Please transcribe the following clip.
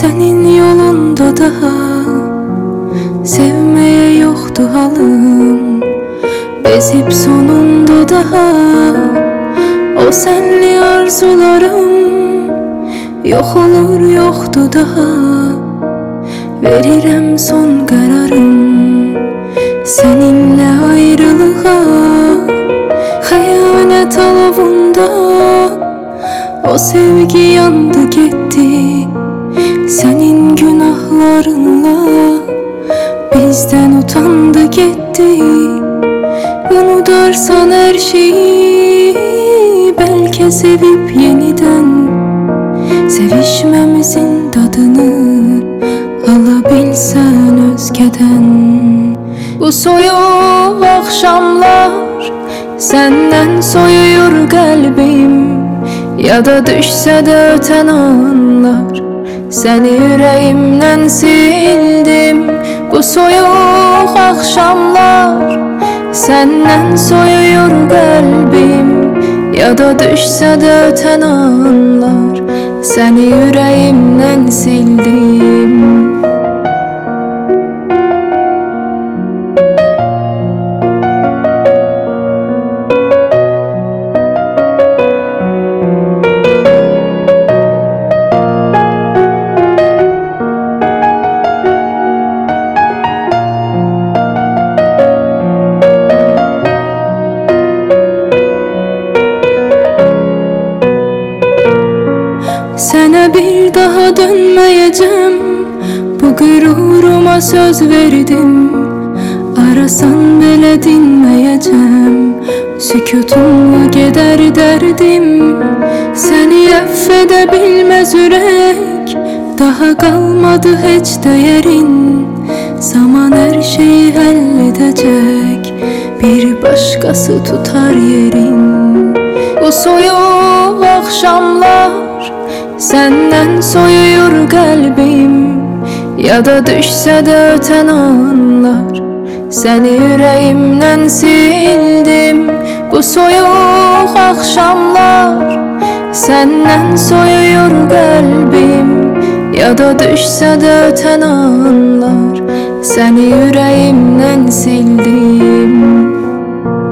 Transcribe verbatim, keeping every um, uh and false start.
Senin yolunda daha sevmeye yoktu halım. Bezip sonunda daha o senli arzularım yok olur yoktu daha. Verirem son kararım seninle ayrılığa. Hayanet alavında o sevgi yandı gitti. Senin günahlarınla bizden utandı gitti. Unutarsan her şeyi belki sevip yeniden sevişmemizin tadını alabilsen özgeden. Bu soyuq akşamlar senden soyuyor kalbim. Ya da düşse de öten anlar seni yüreğimden sildim. Bu soyuq akşamlar senden soyuyor kalbim. Ya da düşse de öten anlar seni yüreğimden sildim. Sana bir daha dönmeyeceğim, bu gururuma söz verdim. Arasan bile dinmeyeceğim, sükutumla gider derdim. Seni affedebilmez yürek, daha kalmadı hiç değerin. Zaman her şeyi halledecek, bir başkası tutar yerin. Bu soyuq akşamlar senden soyuyor kalbim. Ya da düşse de öten anlar seni yüreğimden sildim. Bu soyuq akşamlar senden soyuyor kalbim. Ya da düşse de öten anlar seni yüreğimden sildim.